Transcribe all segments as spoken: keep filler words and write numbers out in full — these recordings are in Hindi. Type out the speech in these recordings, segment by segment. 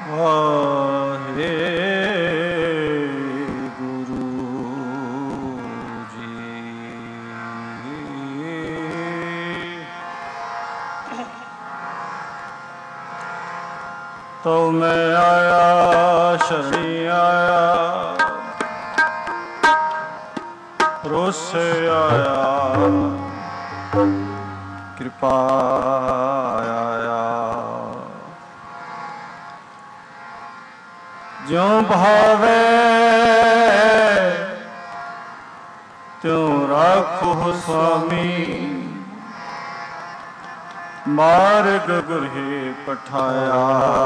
वाहे गुरु जी। तो मैं आया शरणी आया, रोस से आया कृपा आया। ज्यों भावे त्यों राखो स्वामी, मार्ग गृहे पठाया।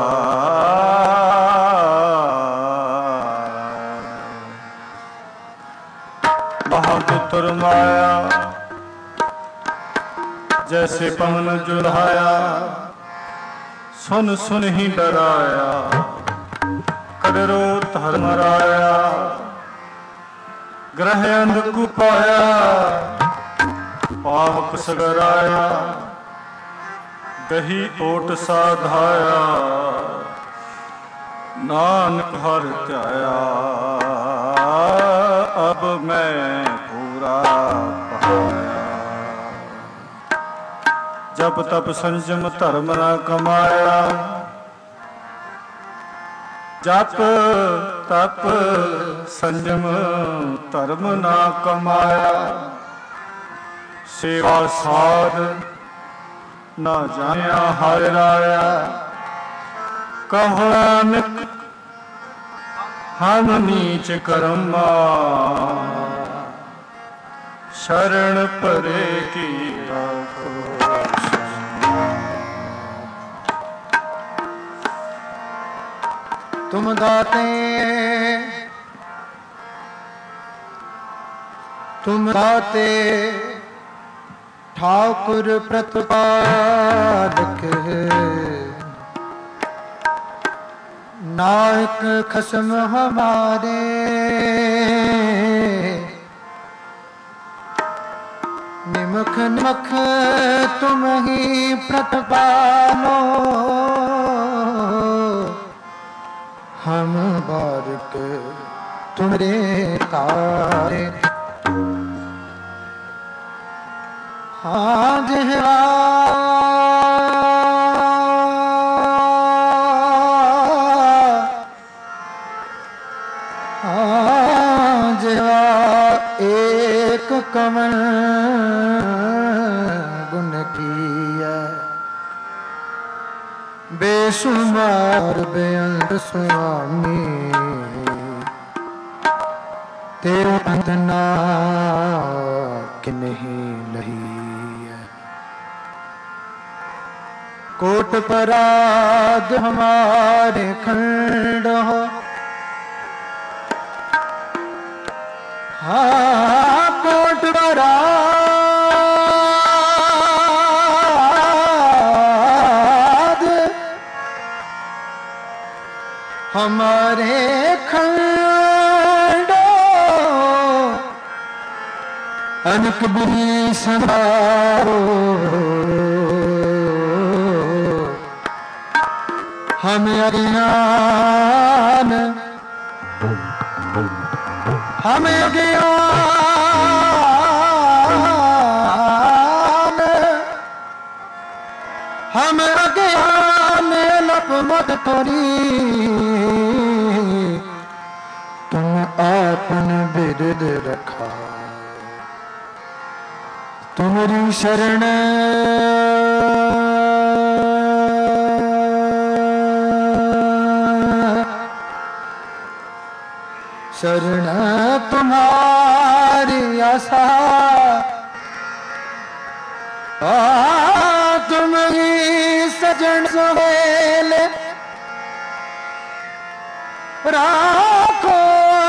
बहादुर माया जैसे पवन जुलाया, सुन सुन ही डराया। करो धर्मराया ग्रह अंधकुपाया, पावक सगराया दही ओट साधाया। नानक हर त्याया अब मैं पूरा पाया। जब तब संयम धर्म न कमाया, जप तप संयम धर्म ना कमाया। सेवा साध ना जाया हर राया। कहो नानक हम नीच कर्मा, शरण परे की राखो। तुम दाते तुम दाते ठाकुर प्रतिपालक, नायक खसम हमारे। निमख निमख तुम ही प्रतिपालो, हम बारक तुम्हारे तारे। आज आज एक कमल गुण किया, बेशुमार बेअंत स्वामी। तेरा अंतना कि नहीं नहीं है। कोट पराध हमारे खंड हो, हाँ कोट पराध हमारे खंडो। अनक भी संभारो, हम अज्ञान हम अज्ञान हम अज्ञान लप मत करी। तुम आपन बिरद रखा, तुम्हारी शरण शरण तुम्हारी आशा। आ तुम ही सजन सुहेल राखो,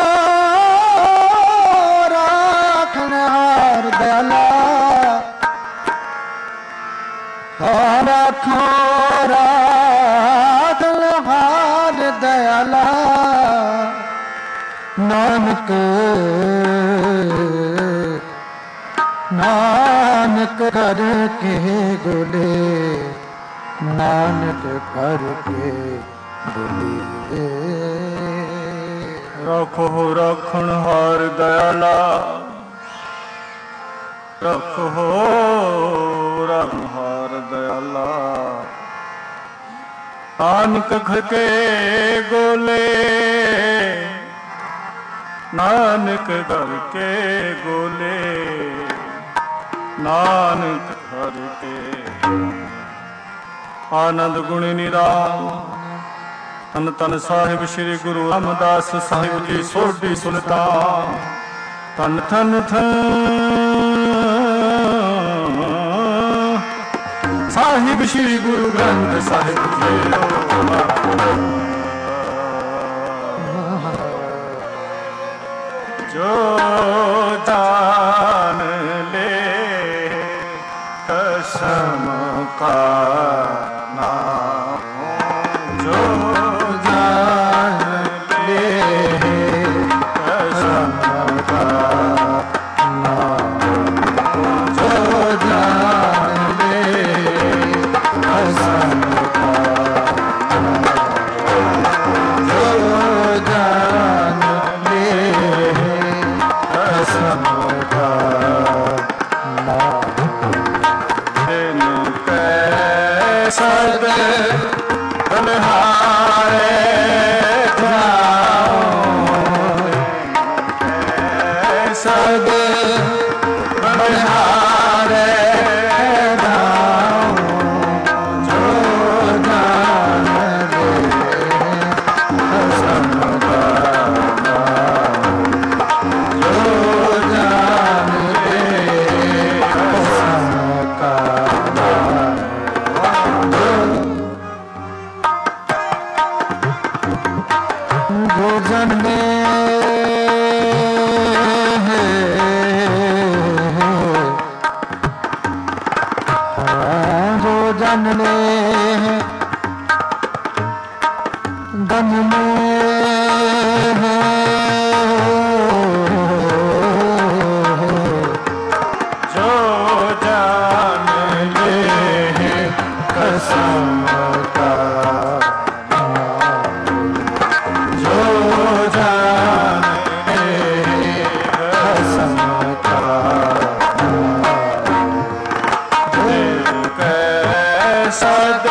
राखनहार दयाला। राखो राखनहार दयाला। नानक नानक करके गुले, नानक करके रखो रखण हार दयाला, रखो रखण हार दयाला। नानक घर के गोले, नानक घर के गोले, नानक घर के आनंद गुण निराल। तन तन साहिब श्री गुरु रामदास साहिब जी सोढ़ी सुल्तान। तन तन तन साहिब श्री गुरु ग्रंथ साहिब जी। जो जान ले कसम का नाम, जो जान ले कसम का नाम, जो जान ले कसम का नाम, जो जान ले कसम का नाम। दिन कैसा बलिहारे जाओ, सद बलिहारे जाओ, जो जान ले कसम का नाम, जो जान ले कसम का नाम। जो जन्मे जो जन्मे गन में जो जान ले कसम का, जो जान ले कसम का। दिल कैसा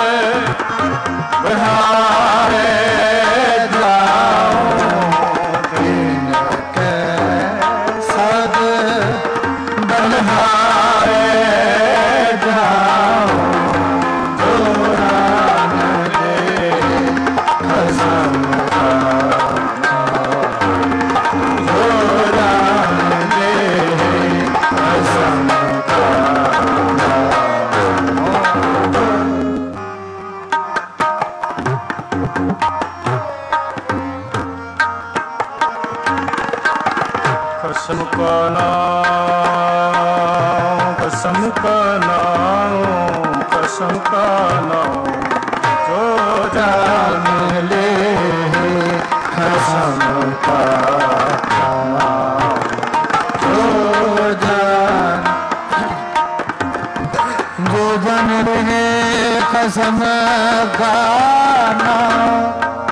बलिहारे जाओ, दिन कैसा बलिहारे जाओ, जो जान ले कसम का नाम, जो जान ले कसम का नाम। कसम का नाम, कसम का नाम, कसम का नाम, जो जान ले कसम का नाम, जो जान जो जान ले कसम का नाम।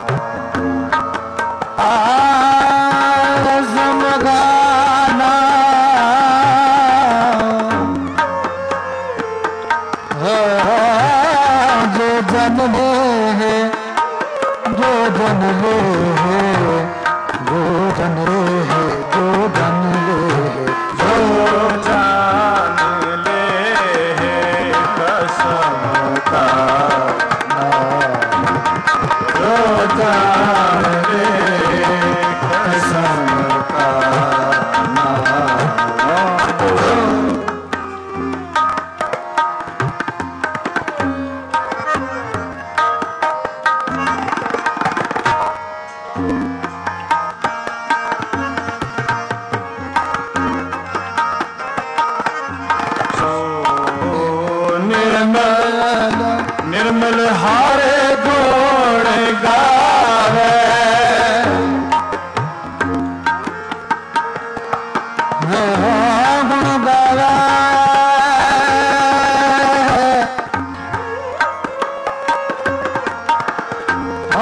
जन ले है, जो जन ले है, जो जन ले है, जो जन ले है, जो जान ले है कसम का नाम, जो जान ले कसम का नाम।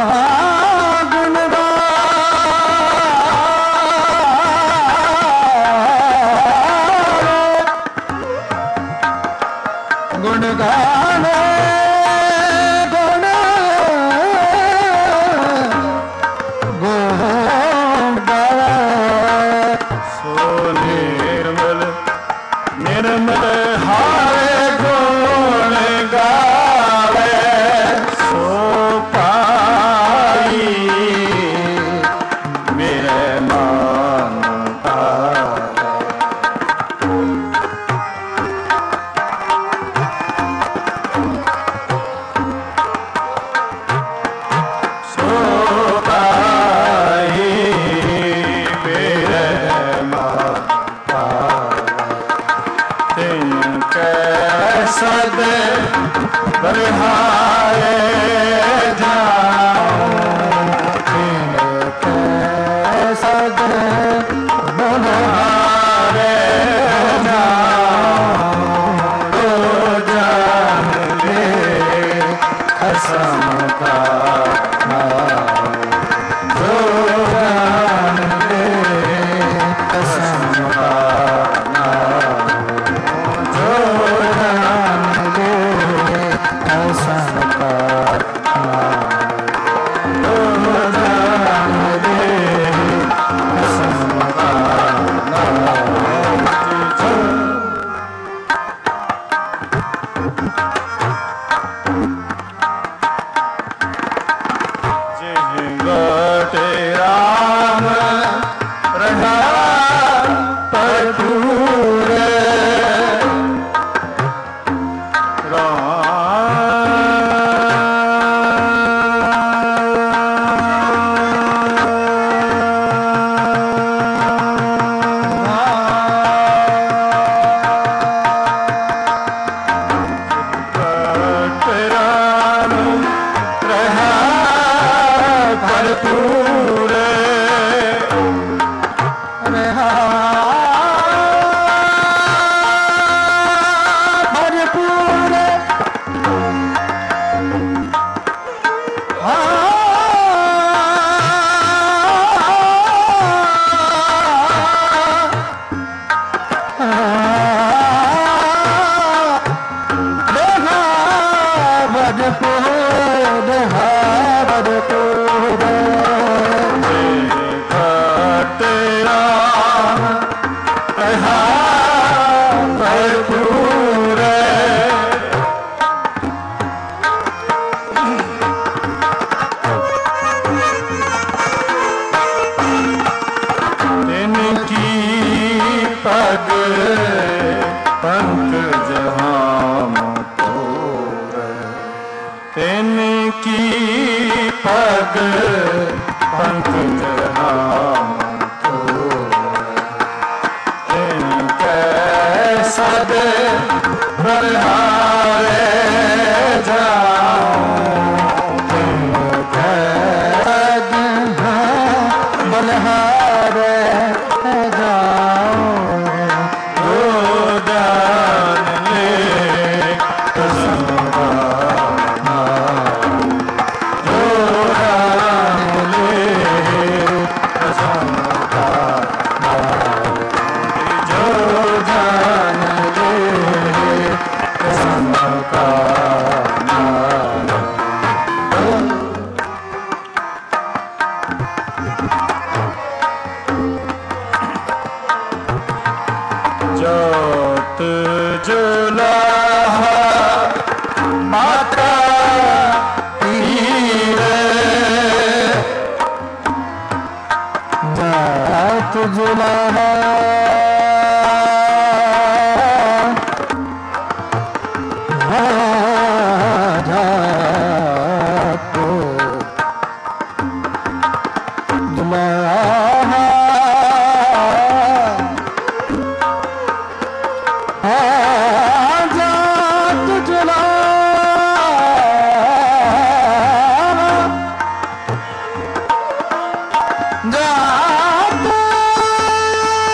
जात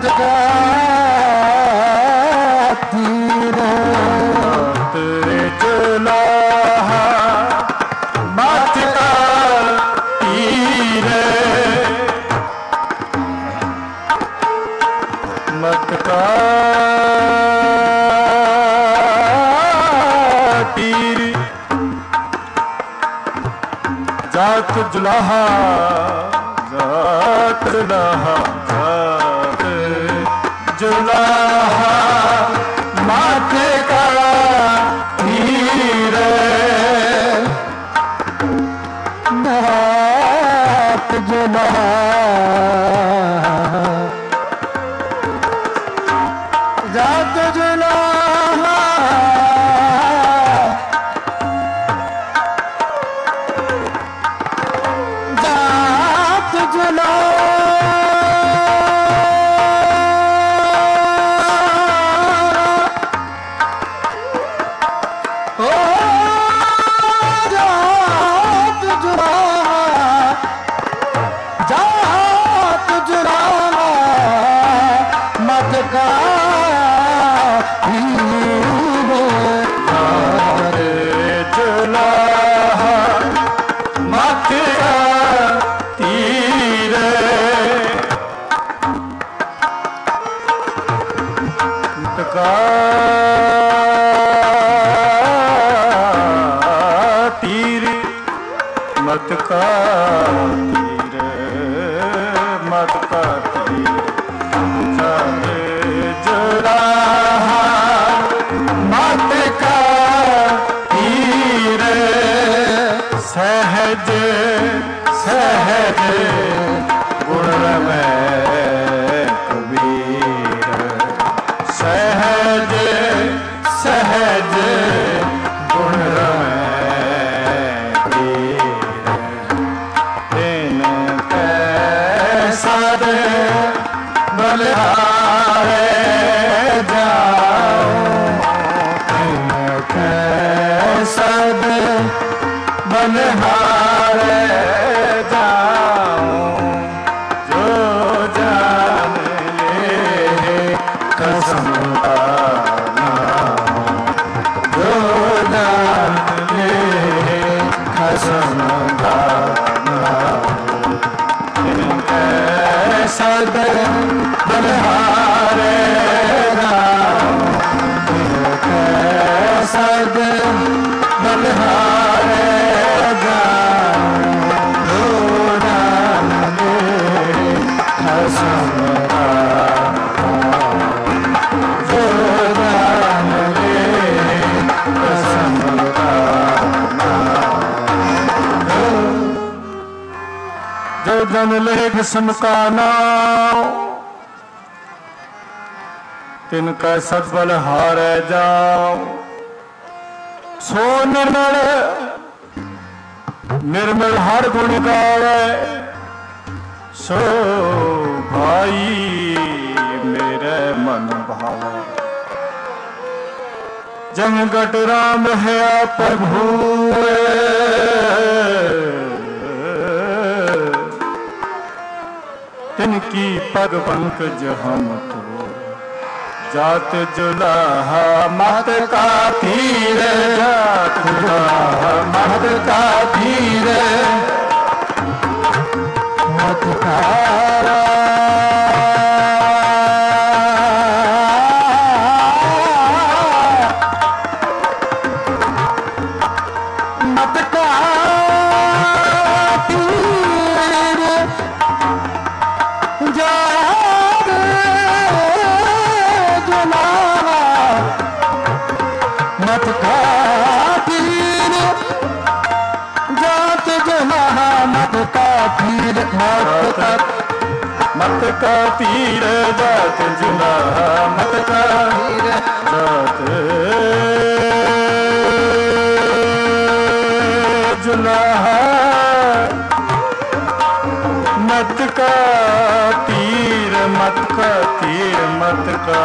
मत का तीर तेरे जुलाहा मत का तीर मत का तीर जात जुलाहा जात जुलाहा जात जुलाहा माथे का तीर जात जुलाहा जात जुलाहा जात जुलाहा ओ जात जुलाहा जात जुलाहा मत का जुलाहा मत का तीर मत का तीर मत का तीर मत का तीर जुलाहा मत का तीर सहज सहज गुण में कबीर सहज सहज गुण में कबीर इन कैसा दे बलिहारे जाओ इन कैसा दे बलिहारे जाओ जो जान ले कसम का नाम जो जान ले कसम का नाम सद बलिहारे सद बलिहारे जो जन लेख समका नाम तिनका सदबल हारे जाओ सो निर्मल निर्मल हर गुण गावे सो भाई मेरे मन भावे जन गट राम है प्रभु तिनकी पग पंकज हम तो जात जुलाहा मत का तीर जात जुलाहा मत का तीर मत का मत का तीर जात जुलाहा मत का तीर जात जुलाहा मत का तीर मत का मत का तीर जात जुलाहा मत का तीर जात जुलाहा मत का तीर मत का तीर मत का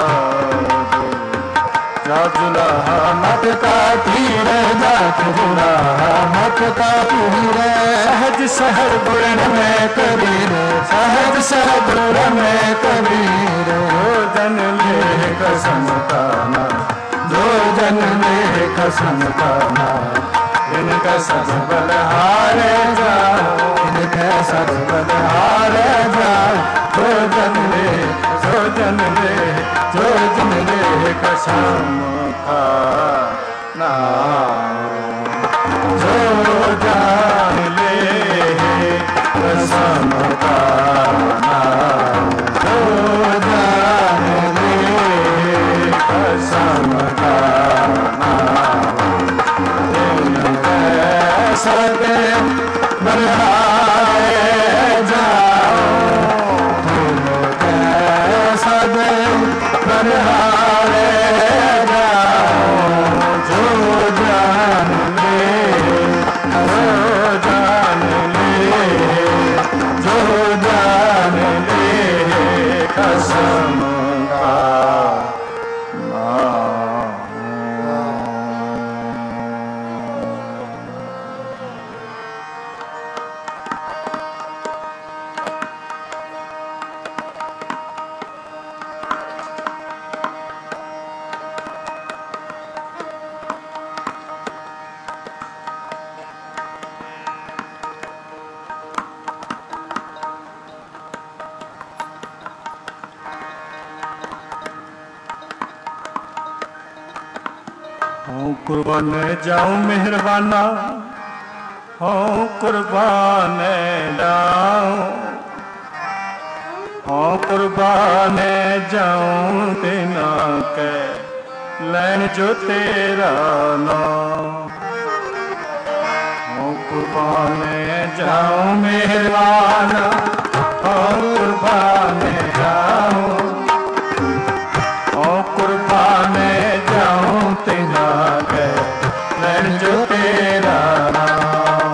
जात जुलाहा मत का तीर जात जुलाहा मत का तीर सहज सहज गुण में कबीर सहज सहज गुण में कबीर समता इनका सब बलहारे जाओ इनका सब बलहारे जाओ जो जन ले जो जन ले जो जन ले कसम खा ना जो जान ले कसम खा ना जो जान ले कसम खा सदे बलहारे जाओ तुम सदे बलहारे जाओ जो जान ले जो जान ले जो जान ले कसम का कुर्बान जाऊं मेहरबाना हो कुर्बान जाऊं हो कुर्बान जाऊं तेना के लैन जो तेरा नाम हो कुर्बान जाऊं मेहरबाना हो कुर्बान जाऊं हो कुर्बान जाऊं तेना के लैन जो तेरा नाम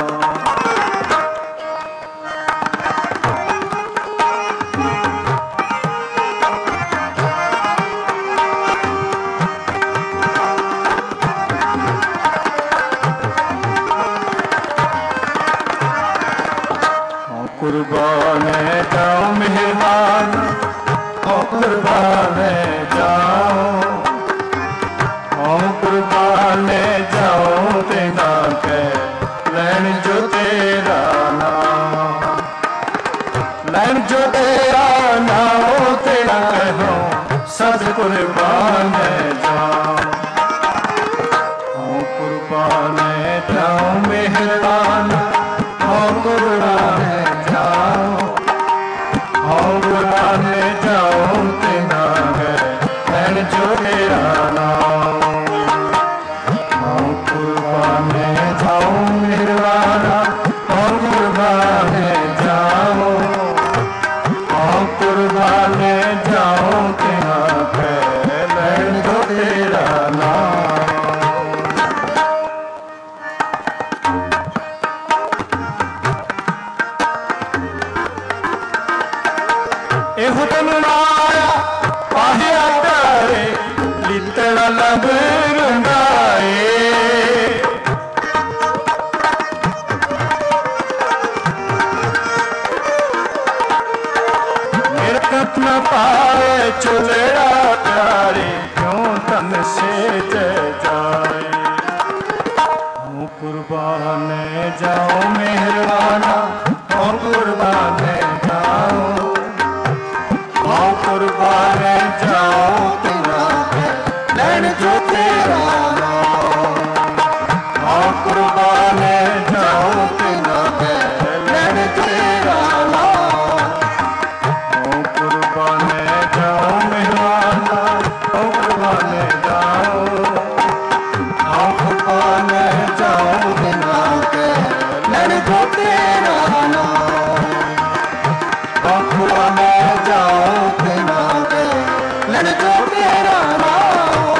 कुर्बान जाऊं मेहमान हो कुर्बान जाऊं हो कुर्बान जाऊं तेना के लैन जो तेरा नाम लैन जो तेरा नाम तेरा कहो सब कुर्बान जाऊं हो कुर्बान जाऊं मेहमान हो कुर्बान जाओ हो कुर्बान जाओ तेना है लैन जो तेरा नाम हो कुर्बान जाओ मेहरबाना हो कुर्बान जाओ हो कुर्बान जाओ तेना है लैन जो तेरा नाम माया पाहिया तारे लितड़ा लब रंगाए मेरे कत न पाए चुलेड़ा प्यारे क्यों तन से जय जाए हो कुर्बान जाओ मेहरबाना हो कुर्बान जाओ हो कुर्बान जाओ तेरा लैन जो तेरा नाम हो कुर्बान जाओ तेरा लैन तेरा नाम हो कुर्बान जाओ मेहरबाना हो कुर्बान जाओ हो कुर्बान जाओ तेरा लैन जो तेरा नाम हो कुर्बान जाओ तेना के लैन जो तेरा नाम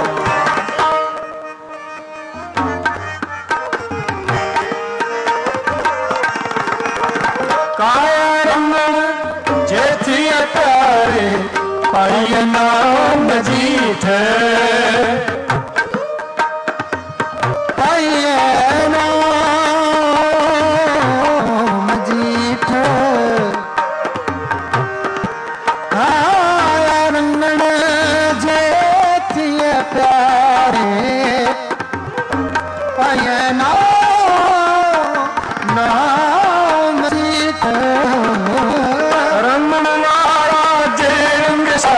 काया रंगण जेथी प्यारे पाई नाम जीठ पाई नाम जीठ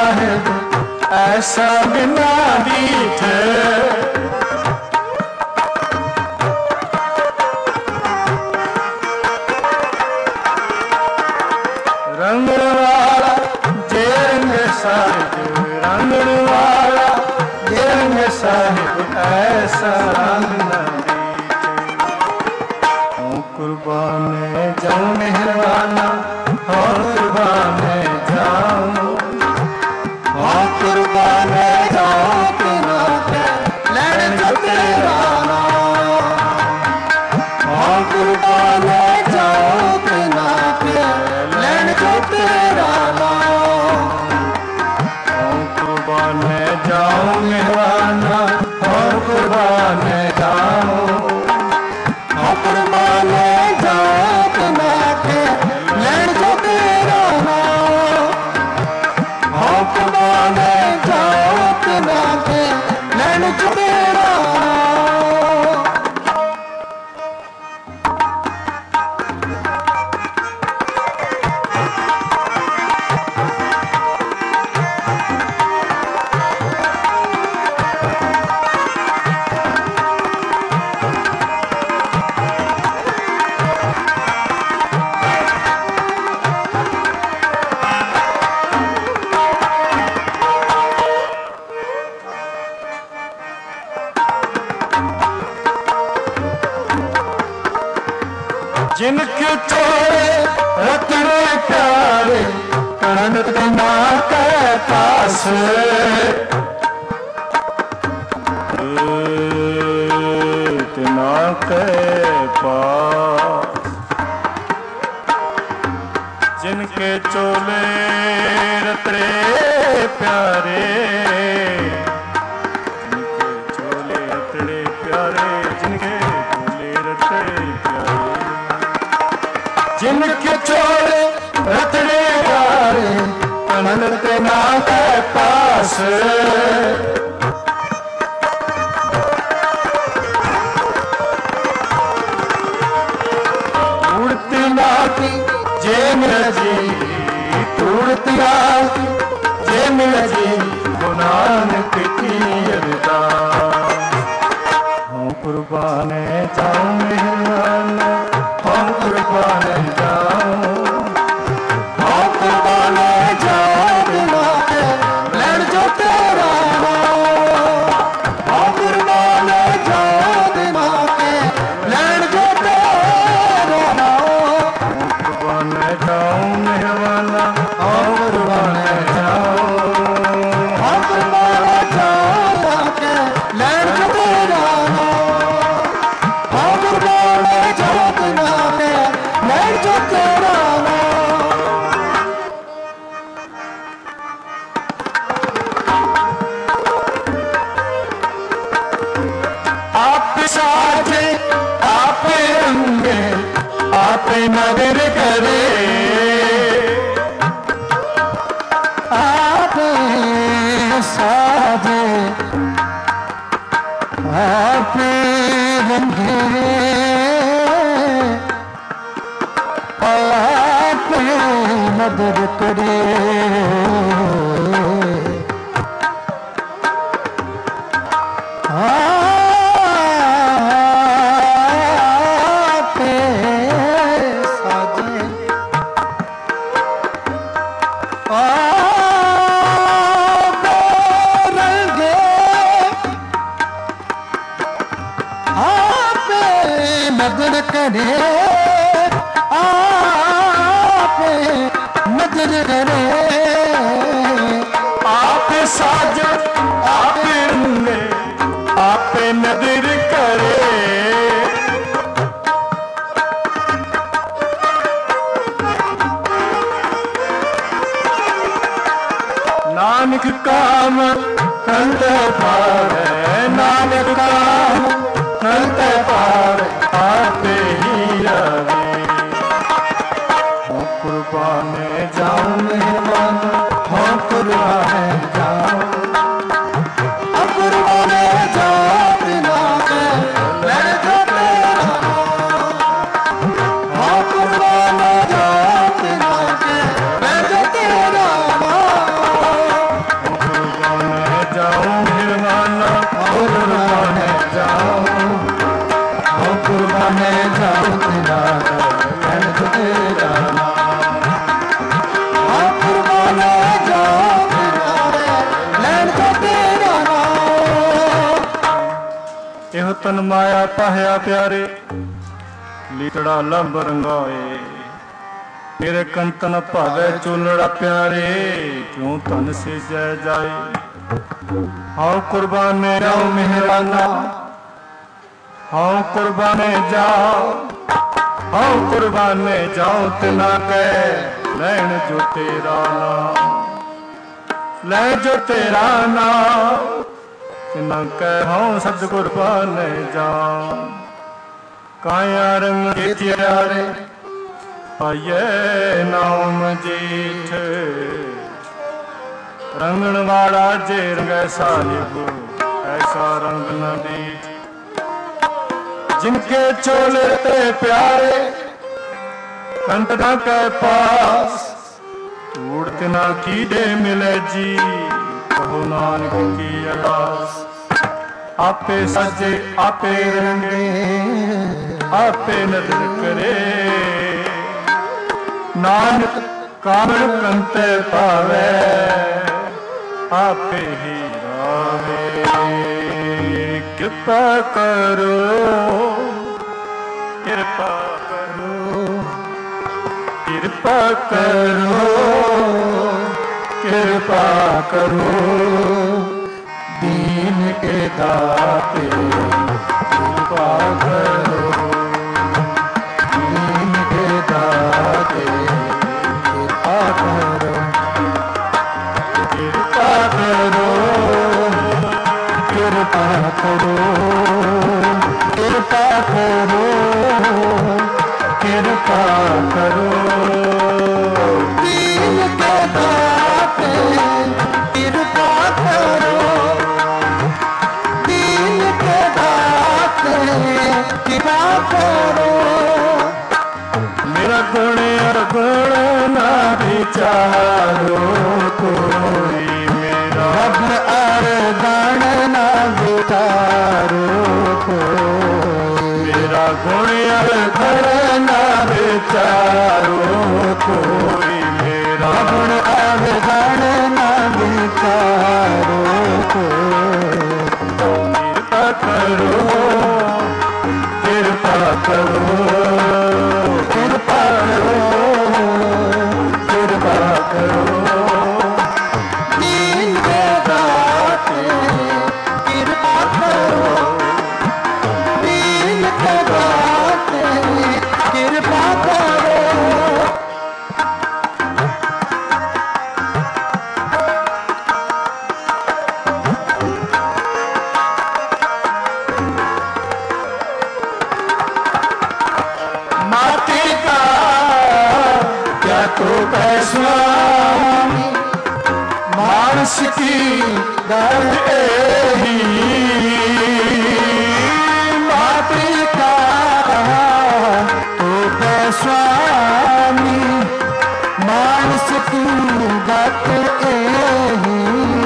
साहिब ऐसा बिना दीठे। रंगण वाला जेरंग साहिब, रंगण वाला जेरंग साहिब ऐसा रंग न दीठे। हूँ कुर्बान जाऊं मेहरबाना, हाँ कुर्बान जाऊं, हाँ कुर्बान जाऊं तेरा लैन जो तेरा नाम, हाँ कुर्बान जाऊं तेरा लैन जो तेरा नाम। हाँ कुर्बान जाऊं मेहरबाना, हाँ कुर्बान जाऊं, हाँ कुर्बान जाऊं तेरा लैन जो तेरा नाम, हाँ कुर्बान जाऊं तेरा लैन जो तेरा नाम। जिनके छोड़े रतने प्यारे कणत ना के पास, इतना के पास। जिनके चोले रतने प्यारे, जिनके चोले रतने प्यारे, जिनके चोले रतने प्यारे, जिनके चोले रतने प्यारे कणत ना के पास। उड़ती नाती जे मिल जी, उड़ती नाती जे मिल जी, नानक की अरदास। हाँ कुर्बान जाऊं मेहरबाना, हाँ कुर्बान जाऊं, हाँ कुर्बान जाऊं लैन जो तेरा नाम, हाँ कुर्बान जाऊं लैन जो तेरा नाम। कुर्बान जाऊं मेहरबाना, हाँ कुर्बान जाऊं, हाँ कुर्बान जाऊं लैन जो तेरा नाम, हाँ कुर्बान जाऊं लैन जो तेरा नाम। आप साजे आप रंगे आप नगर करे, आप साजे आप रंगे आप नगर करे। नजर करे आप नजर करे, आप साज आप रंगे आप नजर करे। नानक काम कंत पार, नानक काम कंत पार आते ही रवे। हाँ कुर्बान जाऊं मेहरबाना, हाँ कुर्बान जाऊं, हाँ कुर्बान जाऊं बिना लैन जो तेरा नाम, हाँ कुर्बान जाऊं बिना लैन जो तेरा नाम। ਤਨ ਮਾਇਆ ਪਾਹਿਆ ਪਿਆਰੇ, ਲੀਤੜਾ ਲੰਬ ਰੰਗਾਏ ਮੇਰੇ ਕੰਤਨ ਭਾਵੇ ਚੂਲੜਾ ਪਿਆਰੇ, ਕਿਉਂ ਤਨ ਸਿਜੈ ਜਾਏ। ਹਾਉ ਕੁਰਬਾਨੇ ਜਾਉ ਮਿਹਰਾਨਾ, ਹਾਉ ਕੁਰਬਾਨੇ ਜਾਉ, ਹਾਉ ਕੁਰਬਾਨੇ ਜਾਉ ਤਿਨਾ ਕੈ ਲੈਣ ਜੋ ਤੇਰਾ ਨਾਮ, ਲੈ ਜੋ ਤੇਰਾ ਨਾਮ ਤਿਨਾ ਕੈ ਹਾਉ ਸਤਿਗੁਰ ਪਾਨੇ ਜਾਉ। ਕਾਇਆ ਰੰਗ ਤਿਆਰੇ ਪਾਈਏ ਨਾਮ ਜੀਠ, ਰੰਗਣ ਵਾਲਾ ਜੇ ਰੰਗੈ ਸਾਹਿਬ ਐਸਾ ਰੰਗ ਨ ਦੀਠ। जिनके चोले ते प्यारे कंत न कै पास, ढूंढत ना कीडे मिले जी कहो नानक की अरदास। आपे सजे आपे रंगे आपे नजर करे, नानक कामड़ कंते पावे आपे ही रावे। कृपा करो कृपा करो कृपा करो कृपा करो, दीन के दाते कृपा करो, दीन के दाते कृपा करो, कृपा करो कृपा करो कृपा करो कृपा करो। दीन के दाते कृपा करो, दीन के दाते कृपा करो। मेरा गुण अवगुण ना विचारो कोई, मेरा गुण अवगुण ना विचारो कोई, मेरा गुण अवगुण ना विचारो कोई, मेरा गुण अवगुण ना विचारो कोई। कृपा करो कृपा करो कृपा करो कृपा करो, दीन के दाते कृपा करो, दीन के दाते कृपा करो। माटी का क्या तो स्वामी, मानस की दर्द ही, माटी का तो स्वामी, मानस की दर्द ही।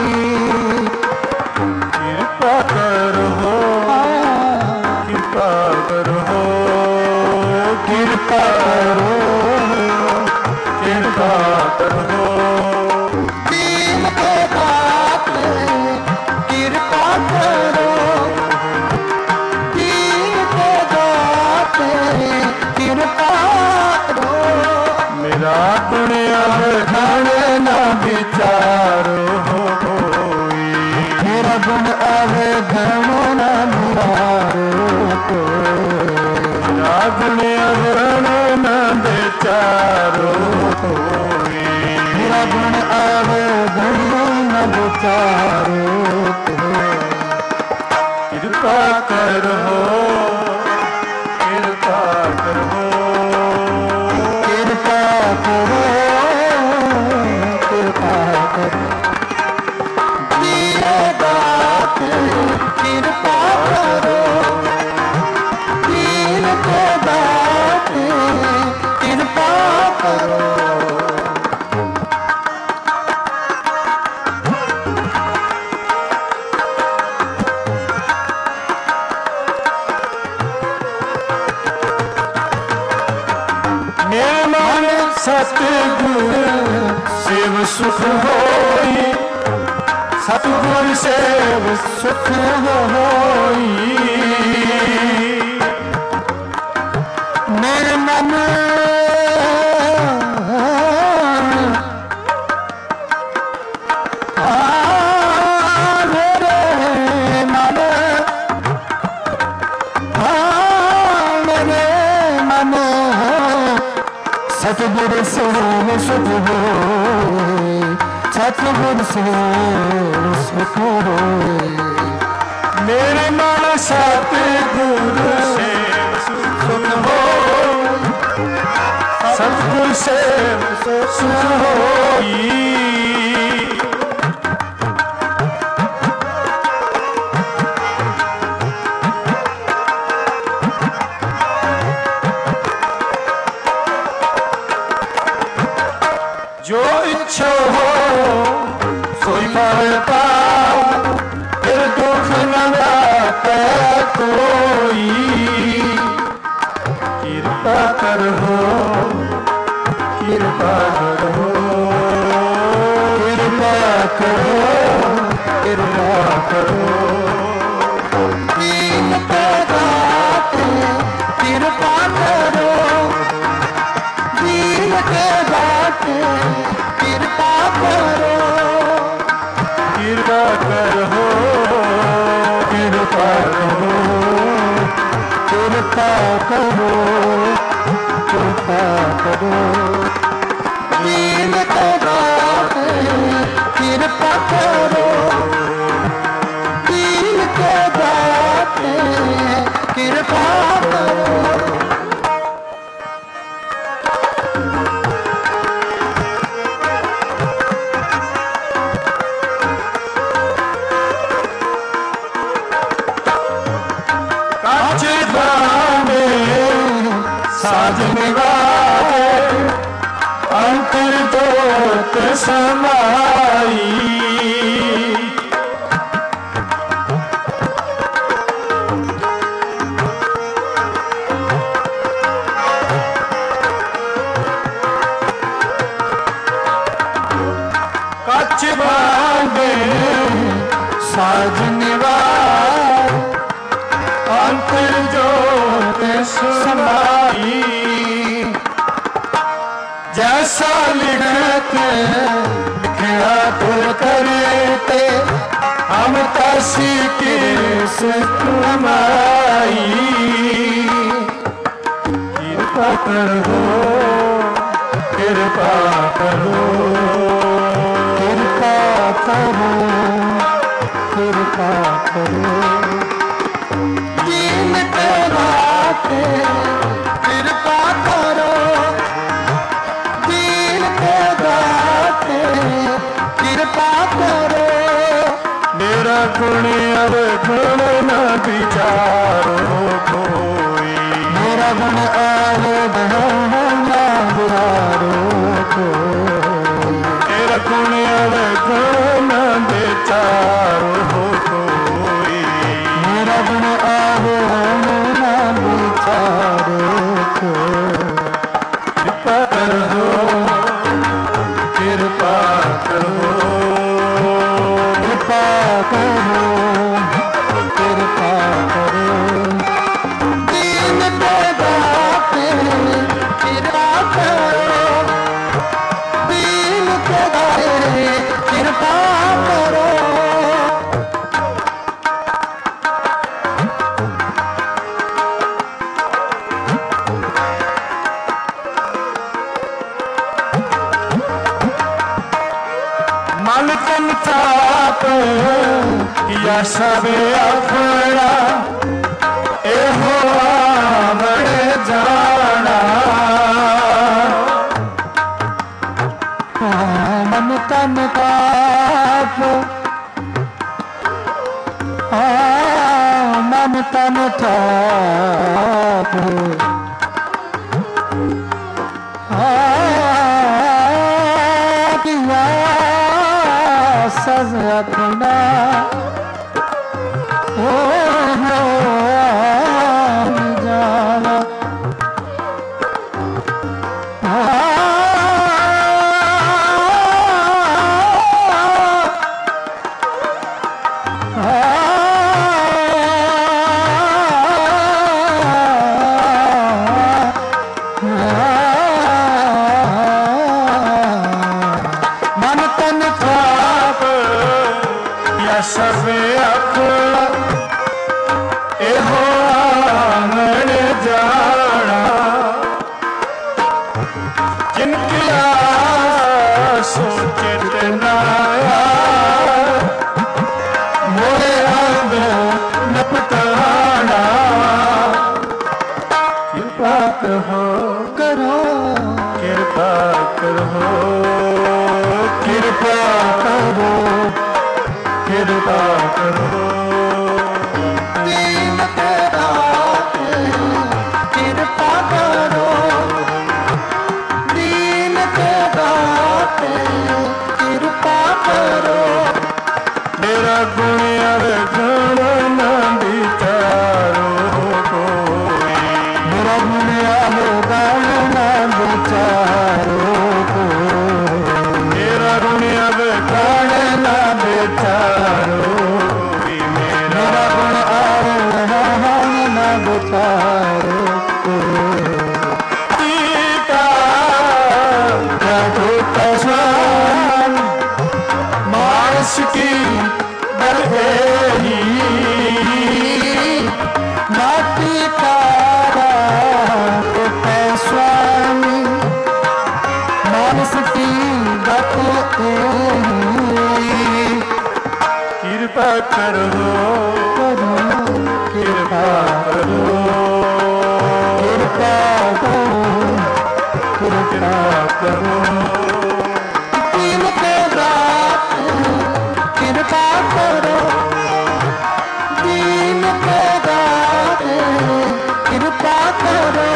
कृपा करो कृपा करो कृपा करो कृपा करो, दीन के दाते कृपा करो, दीन के दाते कृपा करो। मेरा गुण अवगुण ना विचारो कोई, मेरा गुण अवगुण ना विचारो कोई, मेरा गुण अवगुण ना विचारो कोई, मेरा गुण अवगुण ना विचारो कोई। कृपा करो कृपा करो कृपा करो कृपा करो, दीन दाते कृपा करो, दीन के दाते कृपा करो। मेरे मन सतगुर शिव सुख होई, सतगुर शिव सुख होई, सतगुरु से सुख होए, सतगुरु से सुख होए। मेरे मन सतगुरु से सुख होए, सतगुरु से सुख होई। जो इच्छा हो सोई पाता, फिर दुख न लाता कोई। कृपा करो, कृपा करो, कृपा करो, कृपा करो। दीन पे गाते कृपा करो, दीन पे गाते कृपा करो, कृपा करो, कृपा करो, कृपा करो, कृपा करो। दीन पे गाते कृपा करो, दीन पे गाते कृपा करो। अंतर जोत समाई, कच बांधे साज निवार, अंतर जोत समाई। जैसा लिखते लिखया तुर करते, हम तसी किस कमाई। कृपा करो, कृपा करो, कृपा करो, कृपा करो। दीन पे गाते कृपा करो, दीन पे गाते कृपा करो। मेरा गुण अब गुण न विचारो कोई, मेरा गुण आवे बढ़ाना बुरारो कोई, मेरा गुण अब गुण न विचारो कोई। मेरा गुण आवे बढ़ाना विचारो कोई। कृपा करो, कृपा करो, कृपा करो, कृपा करो। दीन पे गाते कृपा करो, दीन पे गाते कृपा करो। मन तन ताप या सब अपना, एहो आवड़ जाना। मन तन ताप, मन तन ताप, सज अपना हो जाना। मन तन थाप या सब अपना, एहो आवड़ जाना। कृपा करो। दीन के दाते कृपा करो, दीन के दाते कृपा करो। मेरा गुण अवगुण न विचारो कोई, मेरा गुण अवगुण न विचारो कोई, मेरा गुण अवगुण न विचारो कोई, मेरा गुण अवगुण न विचारो कोई। पिता प्रभु पशुन मानस की बरही, माटी तारा के स्वामी मानस की गत कृपा करो, करो, कृपा करो, कृपा करो, कृपा करो। दीन के दाते कृपा करो, दीन के दाते कृपा करो,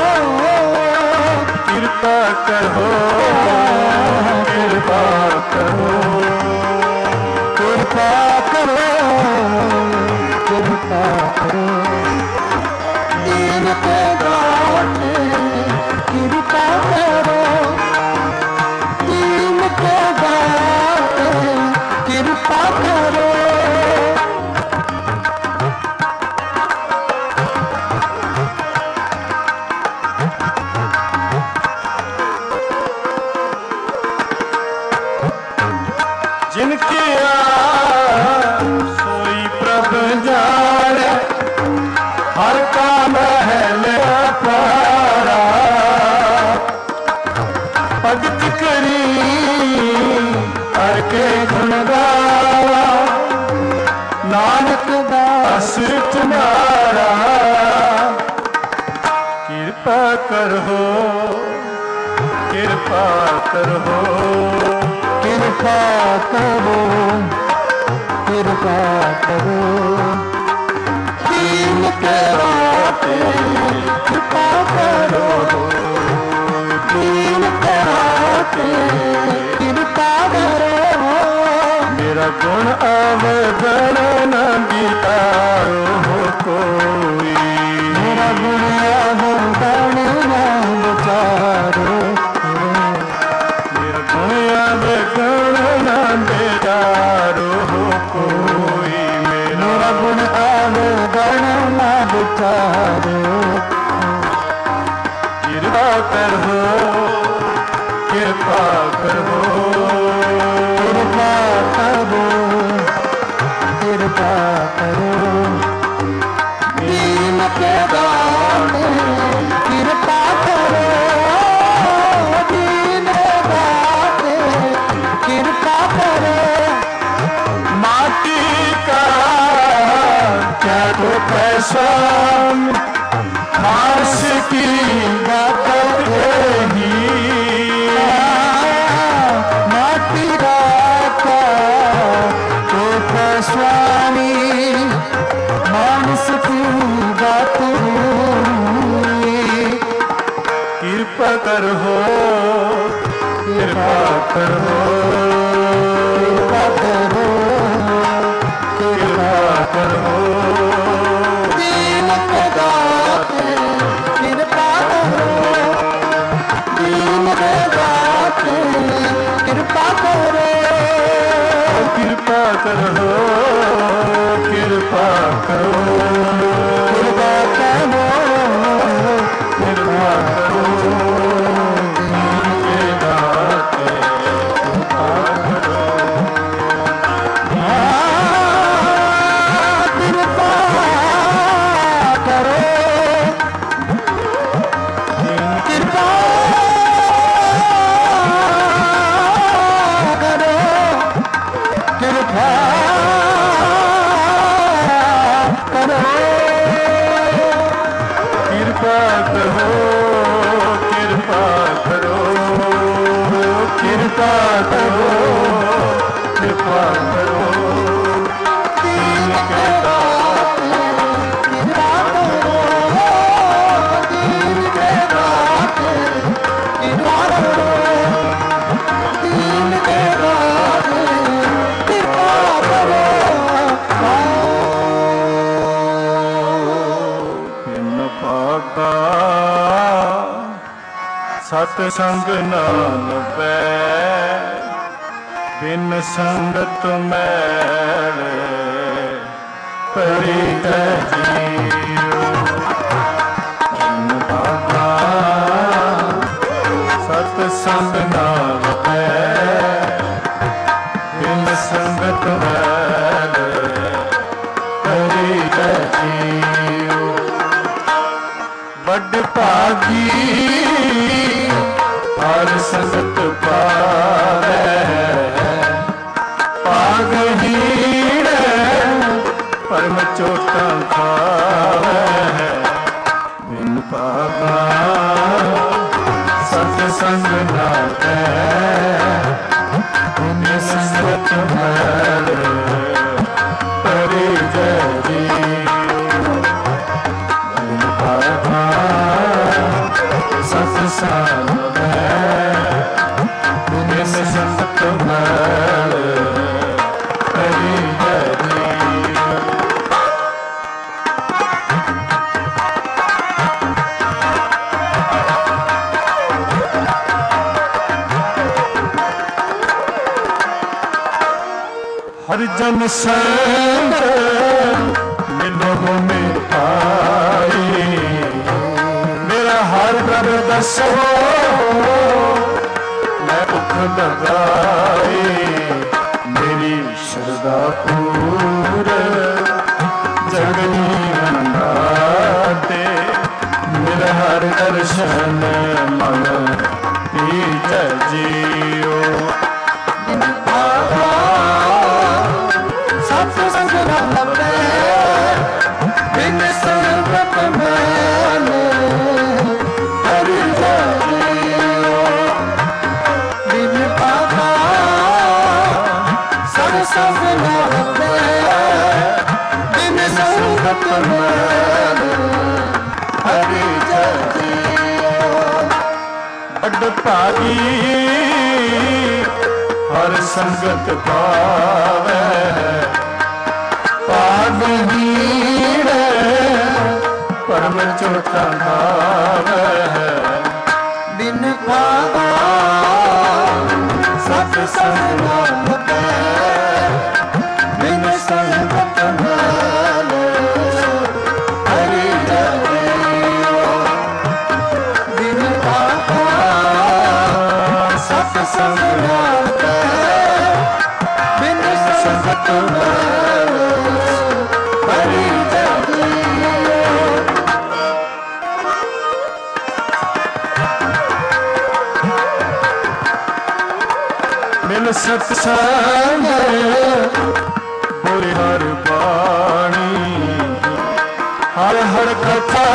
कृपा करो, कृपा करो, कृपा करो, कृपा करो। दीन के दाते कृपा करो, दीन के दाते कृपा करो। जिनके सोई प्रभ जाने, हर का महल अपारा। भगत करी हर के गुण गावा, नानक दास तुम्हारा। कृपा करो, कृपा करो, कृपा करो, कृपा करो। दीन के दाते कृपा करो, दीन के दाते कृपा करो। मेरा गुण अवगुण न विचारो कोई, मेरा गुण अवगुण न विचारो, मेरा गुण अवगुण न विचारो कोई, मेरा गुण अवगुण न विचारो। कृपा करो, कृपा करो, कृपा करो, कृपा करो। दीन के दाते कृपा करो, दीन के दाते कृपा करो। माटी का क्या तो पैसा, मार्स की बात ही, माटी का तो स्वामी मानस की बात कृपा करो, कृपा करो, कृपा करो, कृपा करो। दीन के दाते कृपा करो, दीन के दाते कृपा करो। कृपा करो, कृपा करो, कृपा करो, कृपा करो। इनके दाते कृपा करो, कृपा करो, कृपा करो, कृपा करो, कृपा करो, कृपा करो, कृपा करो, कृपा करो। ਕੇ ਦਾਤੇ ਕਿਰਪਾ ਕਰੋ, ਦੀਨ ਕੇ ਦਾਤੇ ਕਿਰਪਾ ਕਰੋ, ਦੀਨ ਕੇ ਦਾਤੇ ਕਿਰਪਾ ਕਰੋ। ਬਿਨ ਭਾਗਾ ਸਤ ਸੰਗ ਨਾਲ ਪੈ, ਬਿਨ ਸੰਗਤ ਮੈਲ ਪਰੀ ਜੀਉ। ਬਿਨ ਭਾਗਾ ਸਤ ਸੰਗ ਨਾਲ ਪੈ, ਬਿਨ ਸੰਗਤ ਮੈਲ ਪਰੀ ਜੀਉ। ਵੱਡ ਭਾਗੀ ਹਰ ਸੰਗਤ ਪਾਵੈ, ਭਾਗਹੀਣ ਪਰਮ ਚੋਟਾਂ ਖਾਵੈ। ਬਿਨ ਭਾਗਾ ਸਤ ਸੰਗ ਨਾਲ ਪੈ, ਬਿਨ ਸੰਗਤ ਮੈਲ ਪਰੀ ਜੀਉ। ਬਿਨ ਭਾਗਾ ਸਤ ਸੰਗ ਬਿਨ ਸੰਗਤ ਮੈਲ ਪਰੀ ਜੀਉ। ਹਰ ਜਨ ਸੰਗ ਮਿਲੋ ਮਿਠਾਈ, ਮੇਰਾ ਹਰ ਪ੍ਰਭ ਦਸੋ ਮੈਂ ਭੁੱਖ ਲਗਾਈ। ਮੇਰੀ ਸ਼ਰਧਾ ਪੂਰ ਜਗਨੀ ਅੰਦਾਤੇ, ਮੇਰਾ ਹਰ ਦਰਸ਼ਨ ਮਨ ਪੀਤ ਜੀਉ। ਸਤ ਸੰਗ ਨਾਲ ਪੈ, ਬਿਨ ਸੰਗਤ ਮੈਲ ਪਰੀ ਜੀਉ। ਬਿਨ ਭਾਗਾ ਸਤ ਸੰਗ ਨਾਲ ਪੈ, ਬਿਨ ਸੰਗਤ ਮੈਲ ਪਰੀ ਜੀਉ। ਵੱਡ ਭਾਗੀ ਹਰ ਸੰਗਤ ਪਾਵੈ, ਭਾਗਹੀਣ ਪਰਮ ਚੋਟਾਂ ਖਾਵੈ। ਬਿਨ ਭਾਗਾ ਸਤ ਸੰਗ ਨਾਲ ਪੈ, ਬਿਨ ਸੰਗਤ ਮੈਲ ਪਰੀ ਜੀਉ। ਬਿਨ ਭਾਗਾ ਸਤ ਸੰਗ ਨਾਲ ਪੈ, ਬਿਨ ਸੰਗਤ ਮੈਲ ਪਰੀ ਜੀਉ। ਮਿਲ ਸਤ ਸੰਗ ਬੋਲੇ ਹਰ ਬਾਣੀ, ਹਰ ਹਰ ਕਥਾ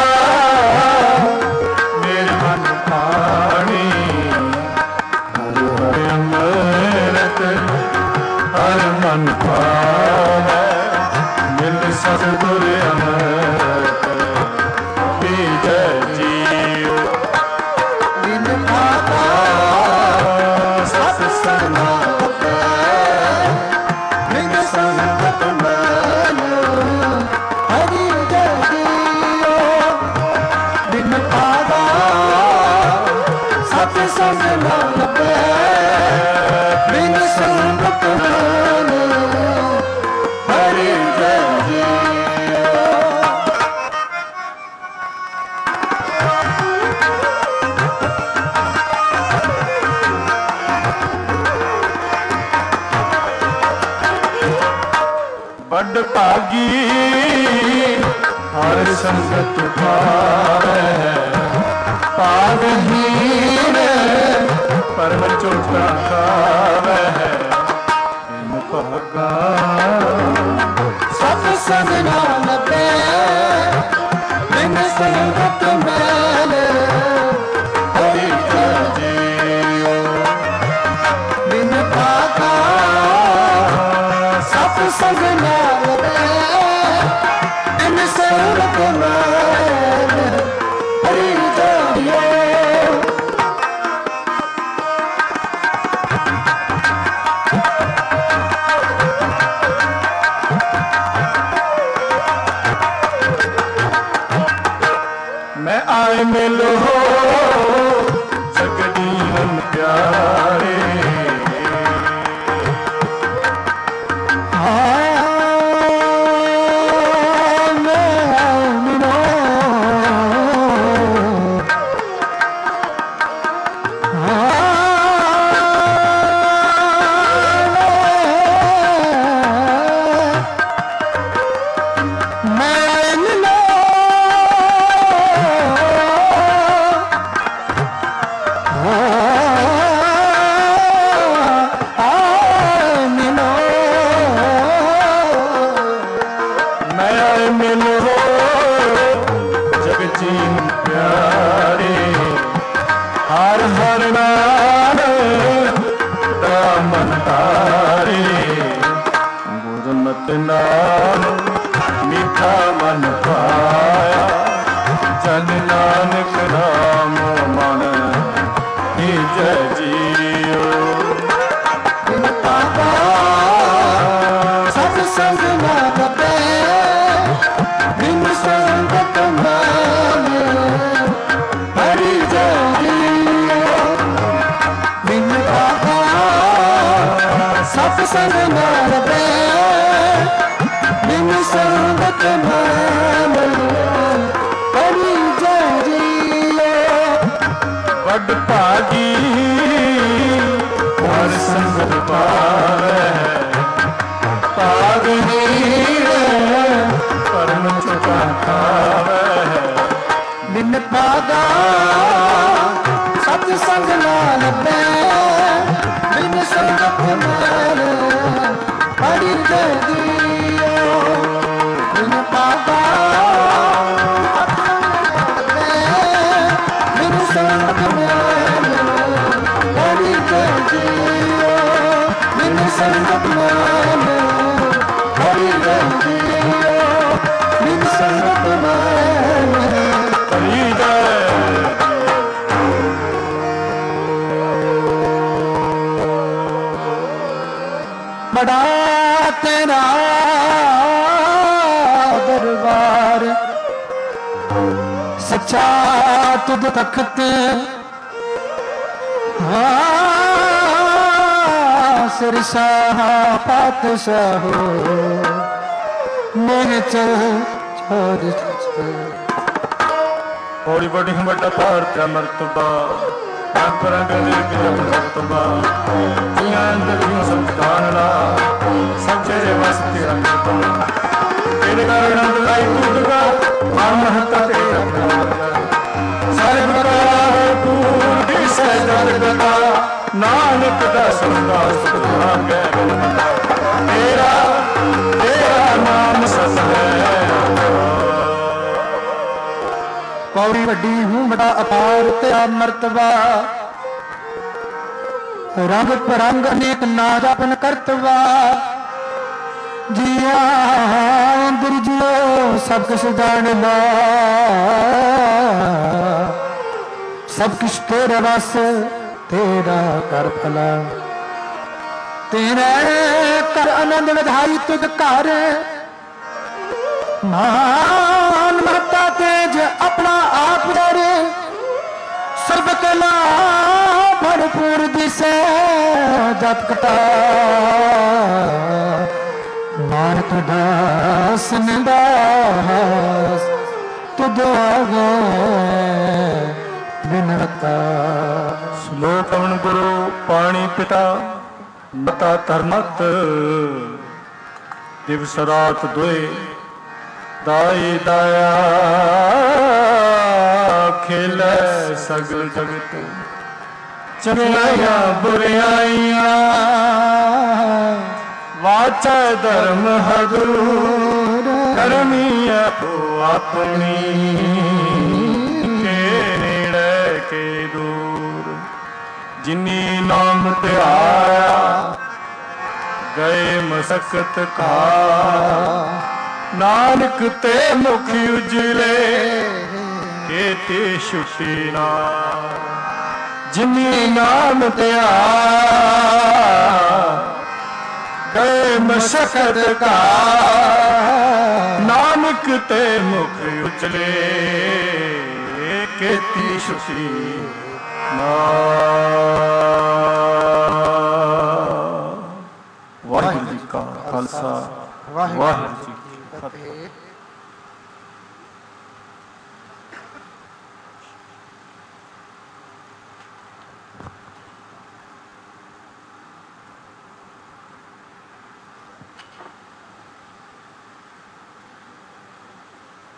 ਮੇਰੇ ਮਨ ਪਾਣੀ। ਹਰ ਹਰ ਅੰਮ੍ਰਿਤ ਹਰ ਮਨ ਪਾਵੈ, ਮਿਲ ਸਤਿਗੁਰ ਅੰਮ੍ਰਿਤ ਪੀਜੈ ਜੀਉ। ਬਿਨ ਭਾਗਾ ਸਤ ਸੰਗ ਨਾਲ ਪੈ, ਬਿਨ ਸੰਗਤ ਮੈਲ ਪਰੀ ਜੀਉ। ਬਿਨ ਭਾਗਾ ਸਤ ਸੰਗ ਨਾਲ ਪੈ, ਬਿਨ ਸੰਗਤ ਮੈਲ ਪਰੀ ਜੀਉ। ਵੱਡ ਭਾਗੀ ਹਰ ਸੰਗਤ ਪਾਵੈ, ਭਾਗਹੀਣ ਪਰਮ ਚੋਟਾਂ ਖਾਵੈ। ਬਿਨ ਭਾਗਾ ਸਤ ਸੰਗ ਨਾਲ ਪੈ, ਬਿਨ ਸੰਗਤ ਮੈਲ ਪਰੀ ਜੀਉ। ਬਿਨ ਭਾਗਾ ਸਤ ਸੰਗ ਨਾਲ ਪੈ, संगत में हरि जाइए। मैं आए मिलो जगदीवन प्यारे, मीठा मन पाया जन नानक नाम मन ही जय जियो। सत्संग न बते बिन संगत में हरि जय जियो। बिन पापा सत्संग न बते बिन संगत में हरि जय जियो। बड़ भागी हर संगत पावै, भाग परम चुका खावै। बिन पागा सत्संग नाल पे बिन संगत में हरि जय जियो। बिन पागा बिन संगत में हरि जय जियो। बिन संगत में हरि जय जियो। बिन संगत में हरि जय। बड़ा तेरा दरबार सच्चा तुद तखत, सिर शाह पातशाह मेरे चल छोड़ बड़ी बड़ी बड़ा भारत मर्तबा रंग मर्तबा संविधान सब चेहरे वास्ते तेरे कारण लाई दूधगा हम महत्ता तेरा सारे पूरी सहजगता नानक दा संगा सुखा तेरा तेरा नाम सत है। पौड़ी वड्डी हूँ बड़ा अपार तेरा मर्तबा, रंग परंग अनेक नाज अपन करतवा। जिया बिरजियो सब कुछ जानना, सब कुछ तेरे वास तेरा कर भला। तेरे कर आनंद विधाई तुद घर, मान महता तेज अपना आप डरे। सर्व कला भरपूर दिसे जत कटा, मान तुदास निदास तुद आगे बिनता। श्लोक अवन गुरु पाणी पिता मता धर्मत, दिवस रात दुए दाई दाया खेल सगल जगत। चंगाइया बुराइया वाचा धर्म हजूर, करमिया तो अपनी के नेड़े के दूर। जिनी नाम ते आया गए मसकत का, ਨਾਨਕ ਤੇ ਮੁਖ ਉਜਲੇ ਕੇਤੀ ਛੁਟੀ ਨਾ ਜਿਨੀ ਨਾਮ ਧਿਆ ਗਏ ਮਸ਼ਕਤ ਕਾ ਨਾਨਕ ਤੇ ਮੁਖ ਉਜਲੇ ਕੇਤੀ ਛੁਟੀ ਨਾ। ਵਾਹਿਗੁਰੂ ਜੀ ਕਾ ਖਾਲਸਾ ਵਾਹਿਗੁਰੂ ਜੀ ਕੀ ਫਤਿਹ।